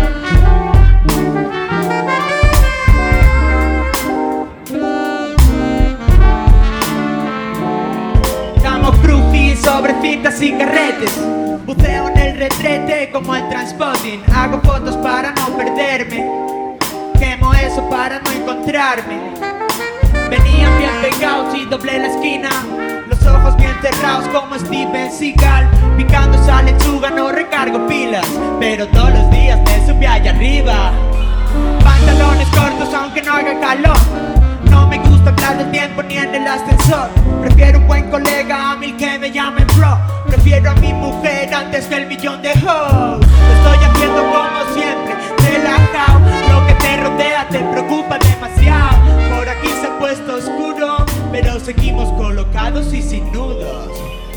Damos crucis sobre cintas y carretes. Buceo en el retrete como el Transpotting. Hago fotos para no perderme. Quemo eso para no encontrarme. Venían bien pegados y doblé la esquina. Los ojos bien cerrados como Steven Seagal. Picando esa lechuga no recargo pilas, pero todos los días me subí allá arriba. Pantalones cortos aunque no haga calor. No me gusta hablar del tiempo ni en el ascensor. Prefiero un buen colega a mil que me llamen bro. Prefiero a mi mujer antes que el millón de hoes. Lo estoy haciendo como siempre, relajado. Lo que te rodea te preocupa demasiado. Por aquí se ha puesto oscuro, pero seguimos colocados y sin nudos.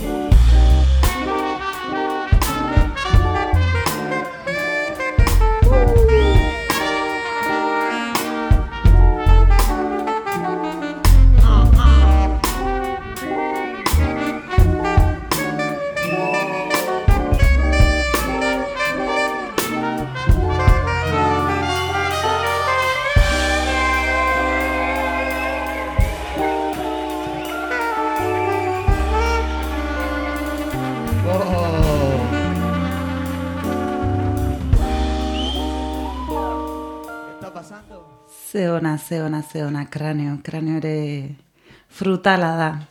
Zeona, kranio ere frutala da.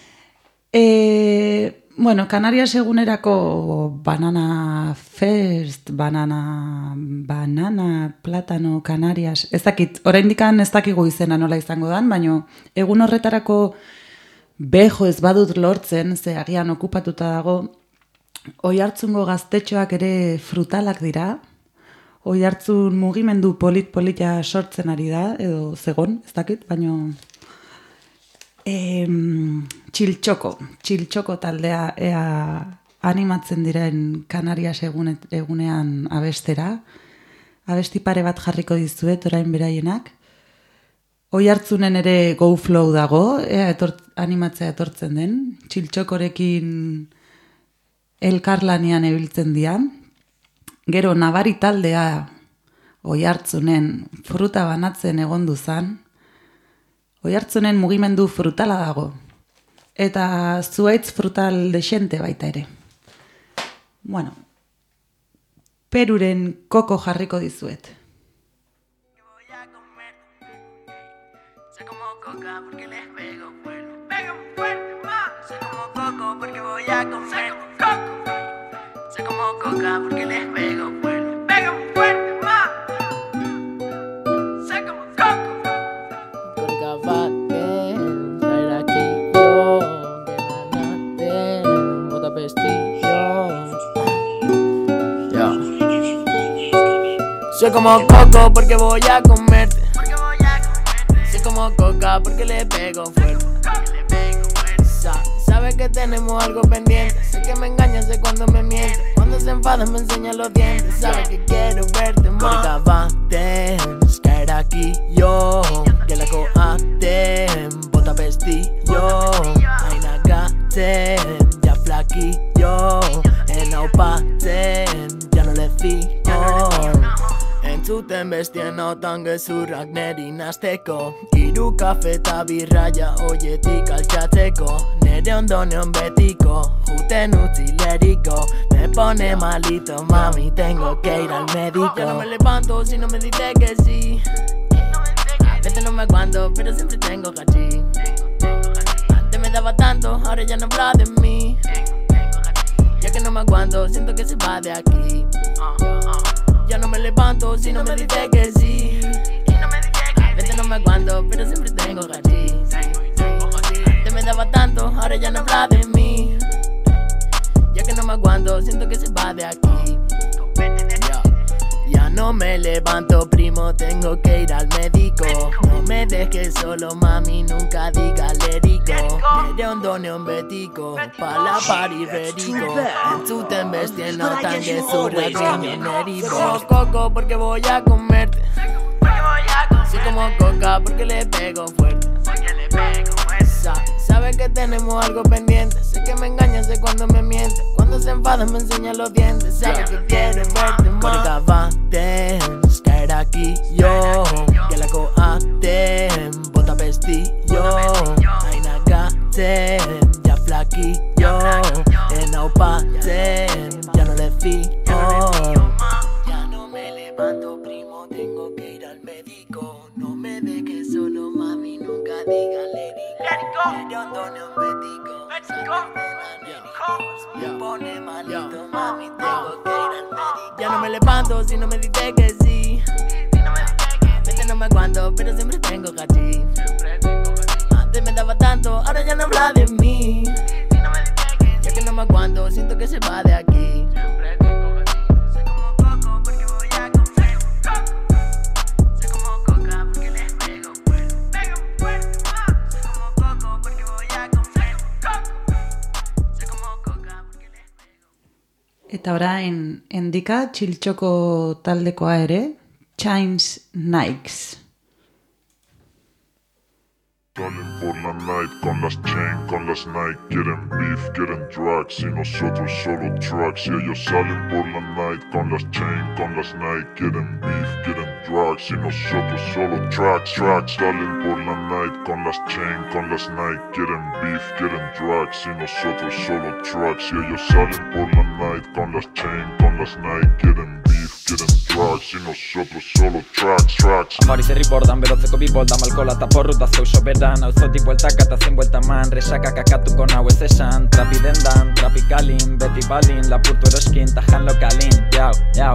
Bueno, Canarias egunerako banana fest, banana, platano, Canarias, ez dakit, oraindikan ez dakigu izena nola izango dan, baina egun horretarako bejo ez badut lortzen, ze agian okupatuta dago, Oiartzungo gaztetxoak ere frutalak dira, Oiartzun mugimendu polita sortzen ari da, edo zegon, ez dakit, baina Txiltxoko taldea ea animatzen diren Kanarias egunean abestera. Abesti pare bat jarriko dizuet orain beraienak. Oihartzunen ere Go Flow dago, ea animatzea etortzen den. Txiltxokorekin elkarlanean ebiltzen dian. Gero Nabari taldea Oihartzunen fruta banatzen egondu zan. Oihartzunen mugimendu frutala dago. Eta zuaitz frutal desente baita ere. Bueno, Peruren koko jarriko dizuet. Sé como coca porque les pego fuerte. Pego fuerte, ma. Sé como coco porque voy a comer. Sé como coca porque les pego fuerte. Pego fuerte, ma. Sé como coco. Porque abate, traer aquí yo. Que ganate, bota pestillo. Ya. Soy como coco porque voy a comerte. Soy como coca porque le pego fuerte. Sabe que tenemos algo pendiente. Sé que me engaña, sé cuando me miente. Cuando se enfada me enseña los dientes. Sabe que quiero verte más. Porque abate, caer aquí yo. Que la coate, bota pestillo. Ay nagate, ya flaquillo. En aupate, ya no le fijo. Entzuten bestiena otange zurrak neri nazteko. Hiru kafe eta birraia oietik altxatzeko. Nere ondoneon betiko, juten utzileriko. Me pone malito, mami, tengo que ir al médico. Ya no me levanto si no me dice que sí. A veces no me aguanto, pero siempre tengo cachí. Antes me daba tanto, ahora ya no habla de mí. Ya que no me aguanto, siento que se va de aquí. Ya no me levanto si no me dice que sí. A veces no me aguanto, pero siempre tengo cachí. Antes me daba tanto, ahora ya no habla de mí. Ya que no me aguanto, siento que se va de aquí. Ya no me levanto, primo, tengo que ir al médico. No me dejes solo, mami, nunca diga lérico. Nere ondoneon betiko, pa la pari verico. Entzuten bestien otan gezurrak ginen eribo. Soy como coco porque voy a comerte. Soy como coca porque le pego fuerte. Sabe que tenemos algo pendiente. Sé que me engaña, sé cuando me miente. Cuando se enfada me enseña los dientes. Sabe que quiere verte más. Porque abate, caer aquí yo. Que la coate, bota pestillo. Ay nagate, ya flaquillo. En aupate, ya no le fijo. Ya no me levanto, primo, tengo que ir al médico. No me dejes solo, mami, nunca diga lérico. Nere ondoneon betiko. Me pone malito, mami, tengo que ir al médico. Ya no me levanto si no me dice que sí. A veces no me aguanto, pero siempre tengo cachí. Antes me daba tanto, ahora ya no habla de mí. Ya que no me aguanto, siento que se va de aquí. Eta orain endika Txiltxoko taldekoa ere, Chains Nikes. Salen por la night con las chain, con las Nike. Quieren beef, quieren drugs y nosotros solo trucks. Y ellos salen por la night con las chain, con las Nike. Quieren beef, quieren drugs y nosotros solo trucks. Salen por la night con las chain, con las Nike. Quieren beef, quieren drugs y nosotros solo trucks. Y ellos salen por la night con las chain, con las Nike. Quieren beef, quieren drugs y nosotros solo trucks. Amari zerri bordan, berotzeko biboldan, malkola eta porruta zeu soberan. Auzotik bueltaka eta zen buelta man, resaka kakatuko nau ez esan. Trapi dendan, trapikalin, beti balin, lapurtu eroskin, tajan lokalin, jau.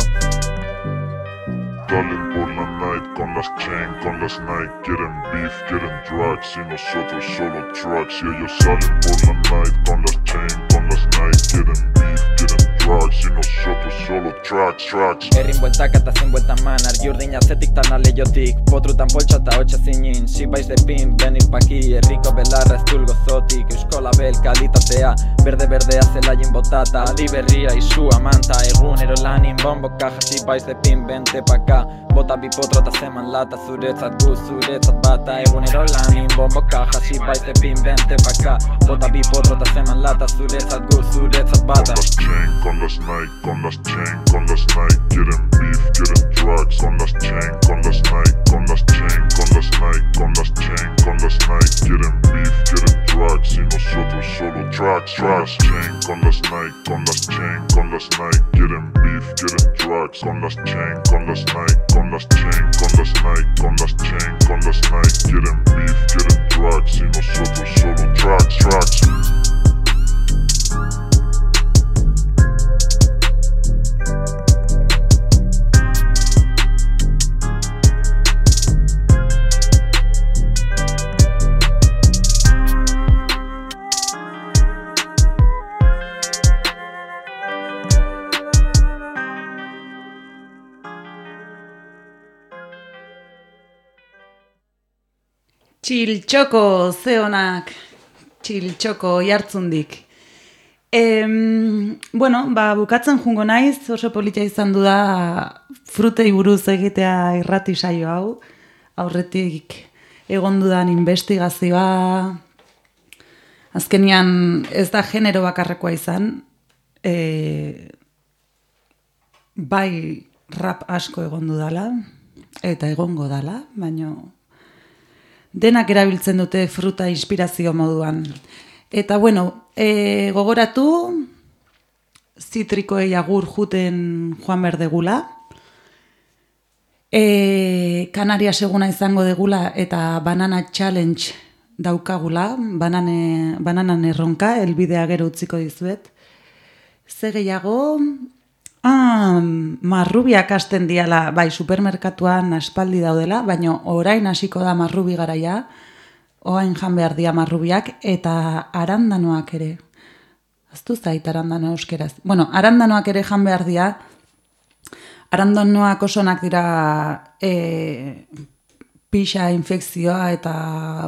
Salen por la night con las chain, con las Nike. Quieren beef, quieren drugs y nosotros solo trucks. Y ellos salen por la night con las chain, con las Nike. Quieren beef, quieren drugs tracks y nosotros solo tracks. Herrin bueltak eta zein bueltan man, argi urdin atzetik tan aleiotik, potrutan poltsa eta hotxa zinin, sipaiz de pin, benir paki, herriko belarra ez dul gozotik, euskola bel kalitatea, berde-berdea zelaien botata, adi berria izua manta, egunero lanin bomboka, sipaiz de pin, bente paka, bota bi potro eta zeman lata, zuretzat gu, zuretzat bata, egunero lanin bomboka, sipaiz de pin, bente paka, bota bi potro eta zeman lata, zuretzat gu, zuretzat bata. Con las Nike, con las chain, con las Nike, quieren beef, quieren drugs, con las chain, con las Nike, con las chain, con las Nike, con las chain, con las Nike, quieren beef, quieren drugs y nosotros solo tracks. Chain, con las Nike, con las chain, con las Nike, quieren beef, quieren drugs, con las chain, con las Nike, con las chain, con las Nike, con las chain, con las Nike, quieren beef, quieren drugs y nosotros solo tracks. Txiltxoko, zeonak, txiltxoko, jartzundik. Bukatzen jungo naiz, oso politia izan du da frutei buruz egitea irrati saio hau. Aurretik egon dudan investigazioa, azkenian ez da genero bakarrekoa izan, bai rap asko egon dudala, eta egongo dala, baina denak erabiltzen dute fruta inspirazio moduan. Eta gogoratu, zitrikoei agur juten joan behar degula, Kanaria seguna izango degula eta banana challenge daukagula, bananan erronka, elbidea gero utziko dizuet. Ze gehiago, marrubiak hasten diala, bai, supermerkatuan aspaldi daudela, baina orain hasiko da marrubi garaia, oain jan behar dia marrubiak, eta arandanoak ere. Aztu zait arandano euskeraz. Arandanoak ere jan behar dia, arandanoak osonak dira pixa infekzioa eta,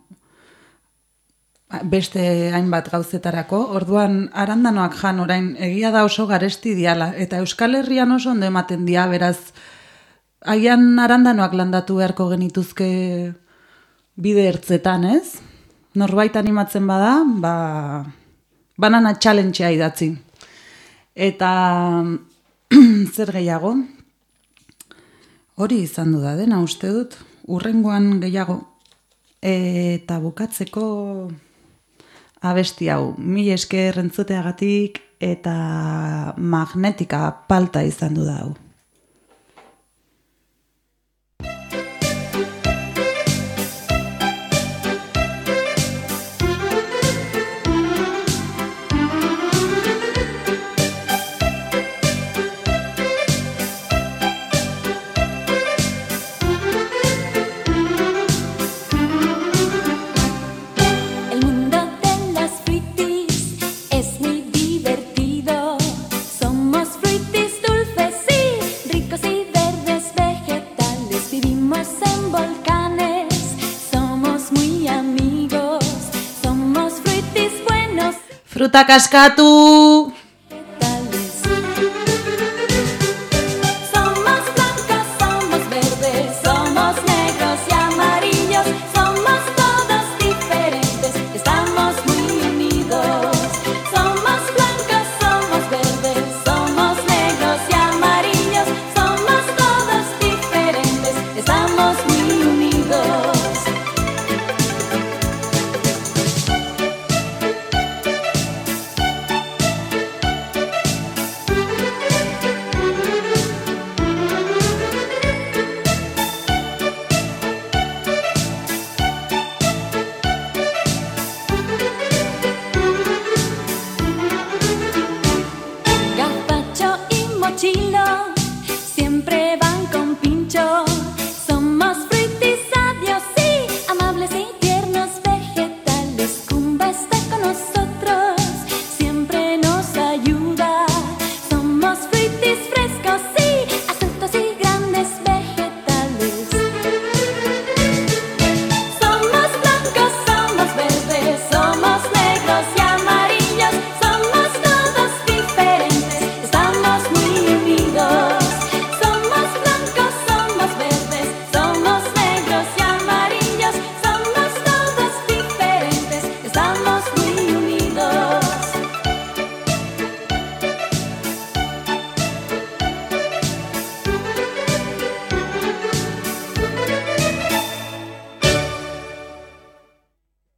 beste hainbat gauzetarako. Orduan, arandanoak jan orain egia da oso garesti diala. Eta Euskal Herrian oso ondo ematen dia, beraz, haian arandanoak landatu beharko genituzke bide ertzetan, ez? Norbait animatzen bada, banana challengea idatzi. Eta zer gehiago? Hori izan du da dena, uste dut. Urrengoan gehiago. Eta bukatzeko abesti hau, mila esker entzuteagatik eta magnetika palta izan du da hau. Frutak askatu!